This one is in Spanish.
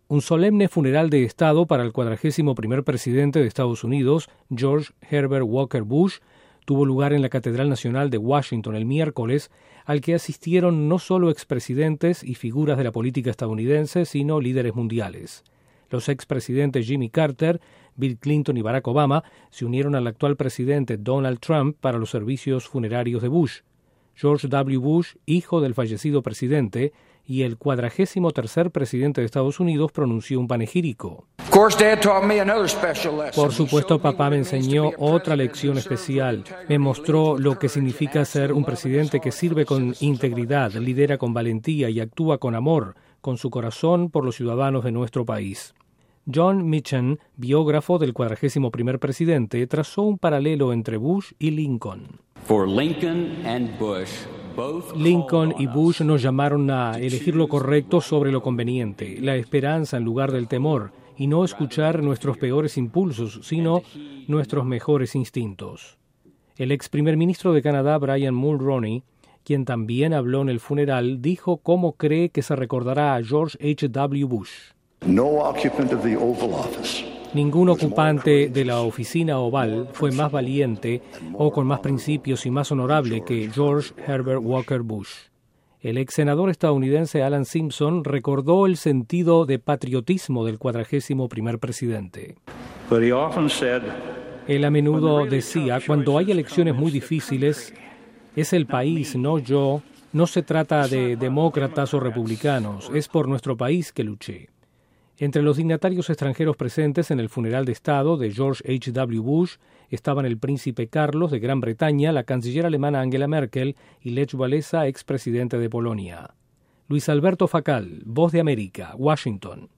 Un solemne funeral de Estado para el 41º presidente de Estados Unidos, George Herbert Walker Bush, tuvo lugar en la Catedral Nacional de Washington el miércoles, al que asistieron no solo expresidentes y figuras de la política estadounidense, sino líderes mundiales. Los expresidentes Jimmy Carter, Bill Clinton y Barack Obama se unieron al actual presidente Donald Trump para los servicios funerarios de Bush. George W. Bush, hijo del fallecido presidente, y el 43º presidente de Estados Unidos pronunció un panegírico. Por supuesto, papá me enseñó otra lección especial. Me mostró lo que significa ser un presidente que sirve con integridad, lidera con valentía y actúa con amor, con su corazón por los ciudadanos de nuestro país. John Meehan, biógrafo del 41º presidente, trazó un paralelo entre Bush y Lincoln. Lincoln y Bush nos llamaron a elegir lo correcto sobre lo conveniente, la esperanza en lugar del temor, y no escuchar nuestros peores impulsos, sino nuestros mejores instintos. El ex primer ministro de Canadá, Brian Mulroney, quien también habló en el funeral, dijo cómo cree que se recordará a George H.W. Bush. Ningún ocupante de la oficina oval fue más valiente o con más principios y más honorable que George Herbert Walker Bush. El ex senador estadounidense Alan Simpson recordó el sentido de patriotismo del 41º presidente. Él a menudo decía, cuando hay elecciones muy difíciles, es el país, no yo, no se trata de demócratas o republicanos, es por nuestro país que luché. Entre los dignatarios extranjeros presentes en el funeral de Estado de George H.W. Bush estaban el príncipe Carlos de Gran Bretaña, la canciller alemana Angela Merkel y Lech Walesa, expresidente de Polonia. Luis Alberto Facal, Voz de América, Washington.